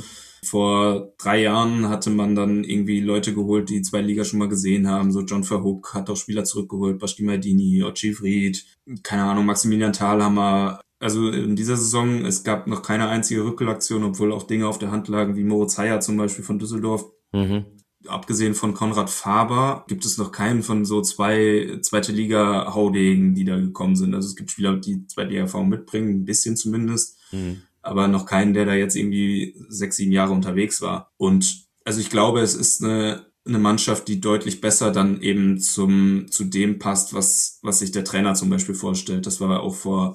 vor 3 Jahren hatte man dann irgendwie Leute geholt, die 2 Liga schon mal gesehen haben. So John Verhoek hat auch Spieler zurückgeholt, Basti Maldini, Ochi Fried, keine Ahnung, Maximilian Thalhammer. Also in dieser Saison, es gab noch keine einzige Rückholaktion, obwohl auch Dinge auf der Hand lagen, wie Moritz Heyer zum Beispiel von Düsseldorf. Abgesehen von Konrad Faber gibt es noch keinen von so 2 zweite Liga Haudegen, die da gekommen sind. Also es gibt Spieler, die 2 Liga Erfahrung mitbringen, ein bisschen zumindest, aber noch keinen, der da jetzt irgendwie 6, 7 Jahre unterwegs war. Und also ich glaube, es ist eine Mannschaft, die deutlich besser dann eben zu dem passt, was sich der Trainer zum Beispiel vorstellt. Das war auch vor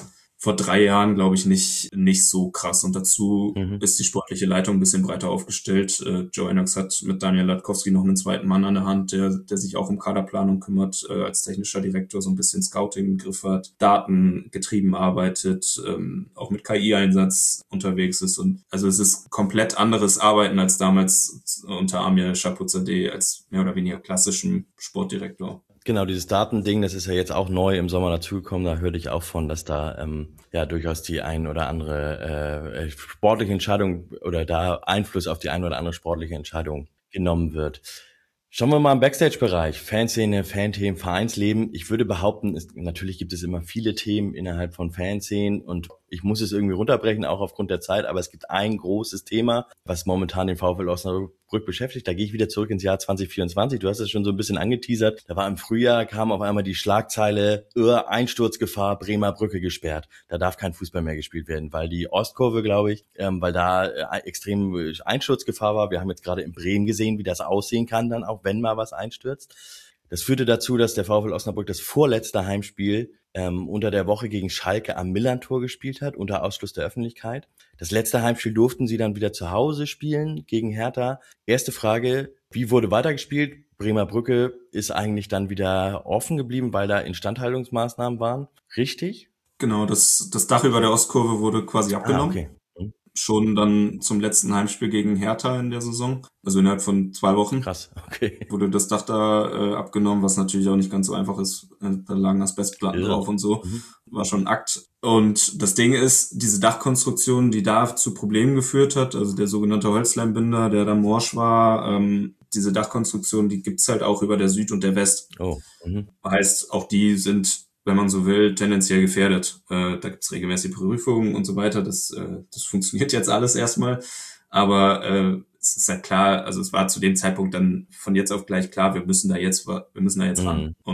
3 Jahren, glaube ich, nicht so krass. Und dazu ist die sportliche Leitung ein bisschen breiter aufgestellt. Joe Enox hat mit Daniel Latkowski noch einen zweiten Mann an der Hand, der sich auch um Kaderplanung kümmert, als technischer Direktor so ein bisschen Scouting im Griff hat, datengetrieben arbeitet, auch mit KI-Einsatz unterwegs ist. Und also es ist komplett anderes Arbeiten als damals unter Amir Shapuzadeh als mehr oder weniger klassischem Sportdirektor. Genau, dieses Datending, das ist ja jetzt auch neu im Sommer dazugekommen. Da hörte ich auch von, dass da durchaus die ein oder andere sportliche Entscheidung oder da Einfluss auf die ein oder andere sportliche Entscheidung genommen wird. Schauen wir mal im Backstage-Bereich. Fanszene, Fanthemen, Vereinsleben. Ich würde behaupten, natürlich gibt es immer viele Themen innerhalb von Fanszenen und ich muss es irgendwie runterbrechen, auch aufgrund der Zeit, aber es gibt ein großes Thema, was momentan den VfL Osnabrück beschäftigt. Da gehe ich wieder zurück ins Jahr 2024. Du hast es schon so ein bisschen angeteasert. Da war im Frühjahr, kam auf einmal die Schlagzeile, Einsturzgefahr, Bremer Brücke gesperrt. Da darf kein Fußball mehr gespielt werden, weil die Ostkurve, glaube ich, weil da extrem Einsturzgefahr war. Wir haben jetzt gerade in Bremen gesehen, wie das aussehen kann dann, auch wenn mal was einstürzt. Das führte dazu, dass der VfL Osnabrück das vorletzte Heimspiel unter der Woche gegen Schalke am Millantor gespielt hat, unter Ausschluss der Öffentlichkeit. Das letzte Heimspiel durften sie dann wieder zu Hause spielen gegen Hertha. Erste Frage, wie wurde weitergespielt? Bremer Brücke ist eigentlich dann wieder offen geblieben, weil da Instandhaltungsmaßnahmen waren. Richtig? Genau, das Dach über der Ostkurve wurde quasi abgenommen. Okay. Schon dann zum letzten Heimspiel gegen Hertha in der Saison, also innerhalb von 2 Wochen. Krass, okay. Wurde das Dach da abgenommen, was natürlich auch nicht ganz so einfach ist. Da lagen Asbestplatten drauf und so. War schon ein Akt. Und das Ding ist, diese Dachkonstruktion, die da zu Problemen geführt hat, also der sogenannte Holzleimbinder, der da morsch war, diese Dachkonstruktion, die gibt's halt auch über der Süd und der West. Heißt, auch die sind, wenn man so will, tendenziell gefährdet. Da gibt's regelmäßig Prüfungen und so weiter. Das funktioniert jetzt alles erstmal. Aber es ist halt klar, also es war zu dem Zeitpunkt dann von jetzt auf gleich klar, wir müssen da jetzt ran. Und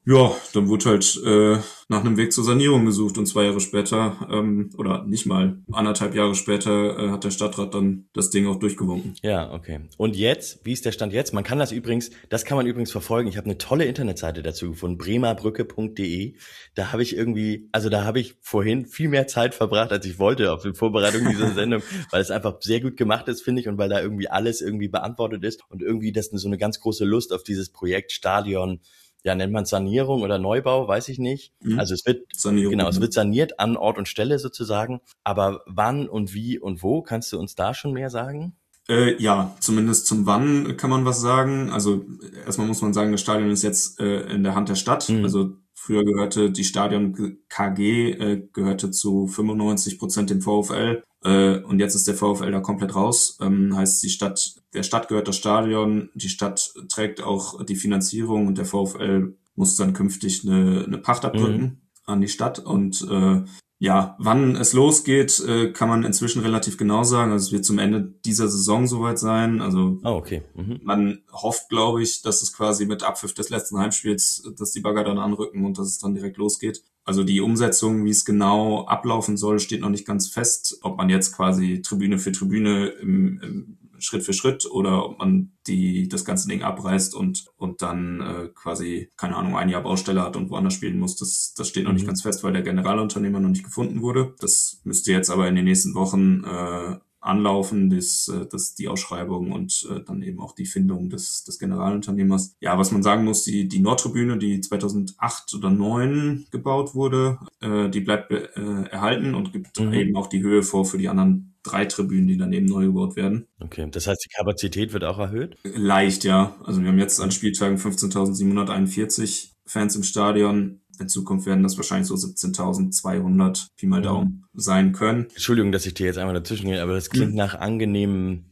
Ja, dann wurde halt nach einem Weg zur Sanierung gesucht und 2 Jahre später, oder nicht mal, 1,5 Jahre später hat der Stadtrat dann das Ding auch durchgewunken. Ja, okay. Und jetzt, wie ist der Stand jetzt? Das kann man übrigens verfolgen. Ich habe eine tolle Internetseite dazu gefunden, bremerbrücke.de. Da habe ich vorhin viel mehr Zeit verbracht, als ich wollte auf die Vorbereitung dieser Sendung, weil es einfach sehr gut gemacht ist, finde ich, und weil da irgendwie alles irgendwie beantwortet ist und irgendwie das so eine ganz große Lust auf dieses Projekt Stadion, ja, nennt man Sanierung oder Neubau, weiß ich nicht. Also es wird Sanierung. Genau, es wird saniert an Ort und Stelle sozusagen. Aber wann und wie und wo, kannst du uns da schon mehr sagen? Ja, zumindest zum Wann kann man was sagen. Also erstmal muss man sagen, das Stadion ist jetzt in der Hand der Stadt. Also früher gehörte die Stadion KG gehörte zu 95% dem VfL. Und jetzt ist der VfL da komplett raus. Heißt, der Stadt gehört das Stadion, die Stadt trägt auch die Finanzierung und der VfL muss dann künftig eine Pacht abdrücken an die Stadt. Und ja, wann es losgeht, kann man inzwischen relativ genau sagen. Also es wird zum Ende dieser Saison soweit sein. Also okay. man hofft, glaube ich, dass es quasi mit Abpfiff des letzten Heimspiels, dass die Bagger dann anrücken und dass es dann direkt losgeht. Also die Umsetzung, wie es genau ablaufen soll, steht noch nicht ganz fest. Ob man jetzt quasi Tribüne für Tribüne im Schritt für Schritt oder ob man das ganze Ding abreißt und dann quasi, keine Ahnung, ein Jahr Baustelle hat und woanders spielen muss, das steht noch nicht ganz fest, weil der Generalunternehmer noch nicht gefunden wurde. Das müsste jetzt aber in den nächsten Wochen anlaufen, das die Ausschreibung und dann eben auch die Findung des Generalunternehmers. Ja, was man sagen muss, die Nordtribüne, die 2008 oder 2009 gebaut wurde, die bleibt erhalten und gibt eben auch die Höhe vor für die anderen 3 Tribünen, die dann eben neu gebaut werden. Okay, das heißt, die Kapazität wird auch erhöht? Leicht, ja. Also wir haben jetzt an Spieltagen 15.741 Fans im Stadion. In Zukunft werden das wahrscheinlich so 17.200 Pi mal Daumen sein können. Entschuldigung, dass ich dir jetzt einmal dazwischen gehe, aber das klingt nach angenehmer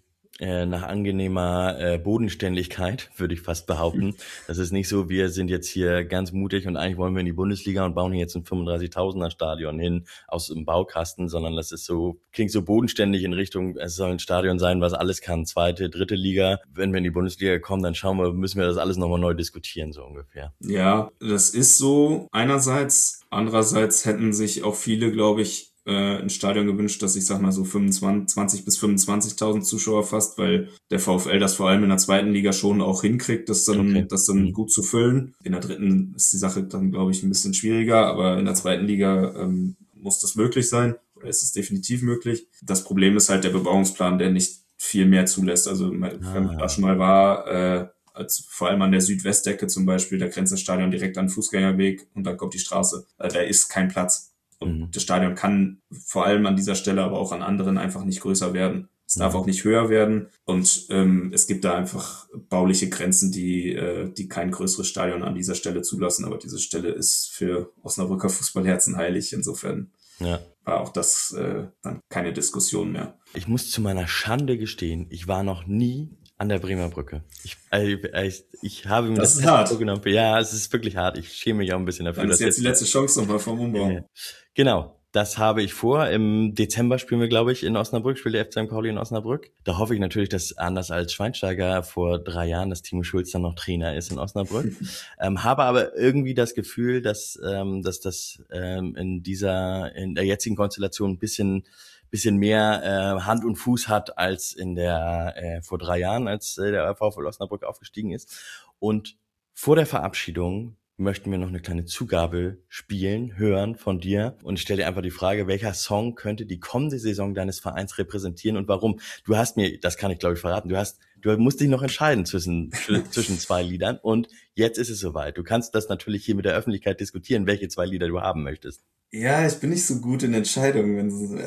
Bodenständigkeit, würde ich fast behaupten. Das ist nicht so, wir sind jetzt hier ganz mutig und eigentlich wollen wir in die Bundesliga und bauen hier jetzt ein 35.000er Stadion hin aus dem Baukasten, sondern das ist klingt so bodenständig in Richtung, es soll ein Stadion sein, was alles kann, 2., 3. Liga. Wenn wir in die Bundesliga kommen, dann müssen wir das alles nochmal neu diskutieren, so ungefähr. Ja, das ist so einerseits. Andererseits hätten sich auch viele, glaube ich, ein Stadion gewünscht, dass ich sag mal so 20 bis 25.000 Zuschauer fasst, weil der VfL das vor allem in der 2. Liga schon auch hinkriegt, das dann gut zu füllen. In der 3. ist die Sache dann, glaube ich, ein bisschen schwieriger, aber in der 2. Liga muss das möglich sein oder ist es definitiv möglich. Das Problem ist halt der Bebauungsplan, der nicht viel mehr zulässt. Also wenn da schon mal war, vor allem an der Südwestdecke zum Beispiel, da grenzt das Stadion direkt an den Fußgängerweg und dann kommt die Straße. Da ist kein Platz. Und das Stadion kann vor allem an dieser Stelle, aber auch an anderen einfach nicht größer werden. Es darf auch nicht höher werden. Und es gibt da einfach bauliche Grenzen, die kein größeres Stadion an dieser Stelle zulassen. Aber diese Stelle ist für Osnabrücker Fußballherzen heilig. Insofern war auch das dann keine Diskussion mehr. Ich muss zu meiner Schande gestehen, ich war noch nie an der Bremer Brücke. Ich habe mir das hart. vorgenommen. Ja, es ist wirklich hart. Ich schäme mich auch ein bisschen dafür. Das ist jetzt die letzte Chance nochmal vom Umbau. Genau, das habe ich vor. Im Dezember spielen wir, glaube ich, in Osnabrück, spielt der FC St. Pauli in Osnabrück. Da hoffe ich natürlich, dass anders als Schweinsteiger vor 3 Jahren, dass Timo Schulz dann noch Trainer ist in Osnabrück. Habe aber irgendwie das Gefühl, dass das in der jetzigen Konstellation ein bisschen mehr Hand und Fuß hat als in der vor 3 Jahren, als der VfL Osnabrück aufgestiegen ist. Und vor der Verabschiedung möchten wir noch eine kleine Zugabe hören von dir. Und ich stelle dir einfach die Frage, welcher Song könnte die kommende Saison deines Vereins repräsentieren und warum? Du hast mir, das kann ich glaube ich verraten, du musst dich noch entscheiden zwischen 2 Liedern und jetzt ist es soweit. Du kannst das natürlich hier mit der Öffentlichkeit diskutieren, welche 2 Lieder du haben möchtest. Ja, ich bin nicht so gut in Entscheidungen,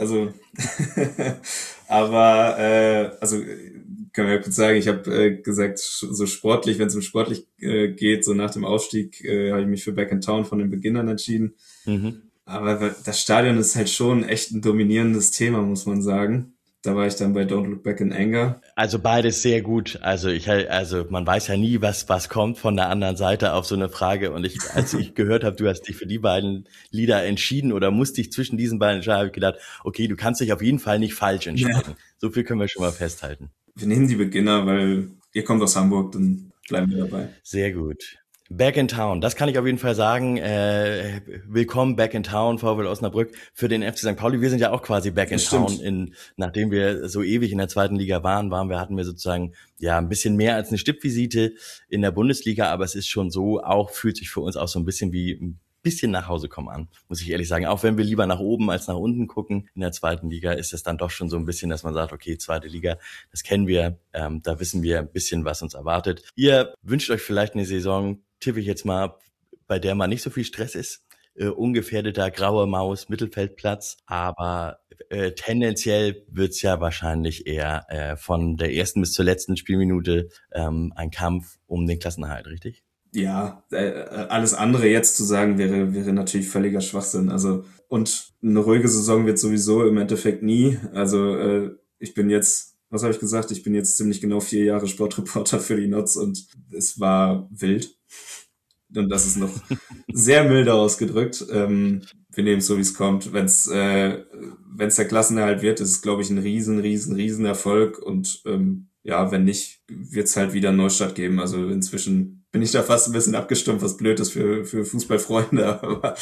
aber können wir kurz sagen, ich habe gesagt, so sportlich, wenn es um sportlich geht, so nach dem Aufstieg, habe ich mich für Back in Town von den Beginnern entschieden. Aber das Stadion ist halt schon echt ein dominierendes Thema, muss man sagen. Da war ich dann bei Don't Look Back in Anger. Also beides sehr gut. Also man weiß ja nie, was kommt von der anderen Seite auf so eine Frage. Und als ich gehört habe, du hast dich für die beiden Lieder entschieden oder musst dich zwischen diesen beiden entscheiden, habe ich gedacht, okay, du kannst dich auf jeden Fall nicht falsch entscheiden. Ja. So viel können wir schon mal festhalten. Wir nehmen die Beginner, weil ihr kommt aus Hamburg, dann bleiben wir dabei. Sehr gut. Back in Town, das kann ich auf jeden Fall sagen. Willkommen back in Town, VfL Osnabrück für den FC St. Pauli. Wir sind ja auch quasi back in Town. Nachdem wir so ewig in der zweiten Liga hatten wir sozusagen ja ein bisschen mehr als eine Stippvisite in der Bundesliga, aber es ist schon so, fühlt sich für uns auch so ein bisschen wie ein bisschen nach Hause kommen an, muss ich ehrlich sagen. Auch wenn wir lieber nach oben als nach unten gucken in der zweiten Liga, ist es dann doch schon so ein bisschen, dass man sagt, okay, zweite Liga, das kennen wir, da wissen wir ein bisschen, was uns erwartet. Ihr wünscht euch vielleicht eine Saison, tippe ich jetzt mal, bei der mal nicht so viel Stress ist, ungefährdeter graue Maus, Mittelfeldplatz, aber tendenziell wird's ja wahrscheinlich eher von der ersten bis zur letzten Spielminute ein Kampf um den Klassenerhalt, richtig? Ja, alles andere jetzt zu sagen wäre natürlich völliger Schwachsinn. Also, und eine ruhige Saison wird sowieso im Endeffekt nie. Also ich bin jetzt, was habe ich gesagt? Ich bin jetzt ziemlich genau 4 Jahre Sportreporter für die Notz und es war wild. Und das ist noch sehr milde ausgedrückt. Wir nehmen es so, wie es kommt. Wenn's der Klassenerhalt wird, ist es, glaube ich, ein riesen Erfolg. Und ja, wenn nicht, wird's halt wieder einen Neustart geben. Also inzwischen bin ich da fast ein bisschen abgestumpft, was blöd ist für Fußballfreunde. Aber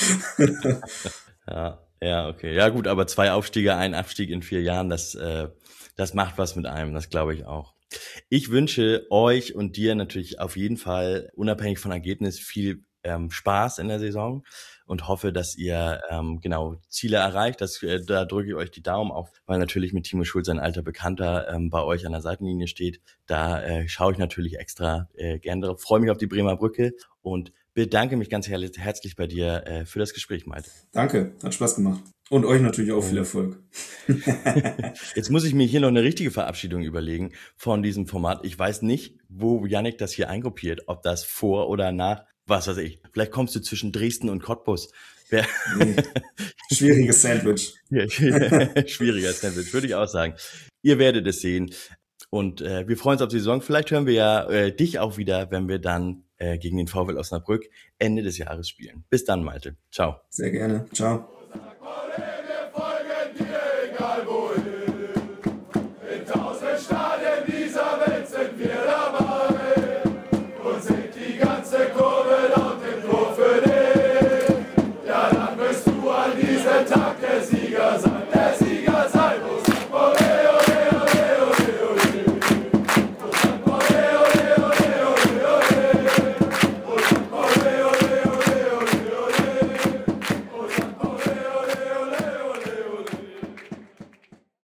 Ja, okay. Ja gut, aber 2 Aufstiege, ein Abstieg in 4 Jahren, das macht was mit einem, das glaube ich auch. Ich wünsche euch und dir natürlich auf jeden Fall, unabhängig von Ergebnis, viel Spaß in der Saison und hoffe, dass ihr Ziele erreicht. Da drücke ich euch die Daumen auf, weil natürlich mit Timo Schulz, ein alter Bekannter, bei euch an der Seitenlinie steht. Da schaue ich natürlich extra gerne drauf. Freue mich auf die Bremer Brücke und bedanke mich ganz herzlich bei dir für das Gespräch, Malte. Danke, hat Spaß gemacht. Und euch natürlich auch viel Erfolg. Jetzt muss ich mir hier noch eine richtige Verabschiedung überlegen von diesem Format. Ich weiß nicht, wo Yannick das hier eingruppiert, ob das vor oder nach, was weiß ich. Vielleicht kommst du zwischen Dresden und Cottbus. Schwieriges Sandwich. Schwieriger Sandwich, würde ich auch sagen. Ihr werdet es sehen. Und wir freuen uns auf die Saison. Vielleicht hören wir ja dich auch wieder, wenn wir dann gegen den VfL Osnabrück Ende des Jahres spielen. Bis dann, Malte. Ciao. Sehr gerne. Ciao.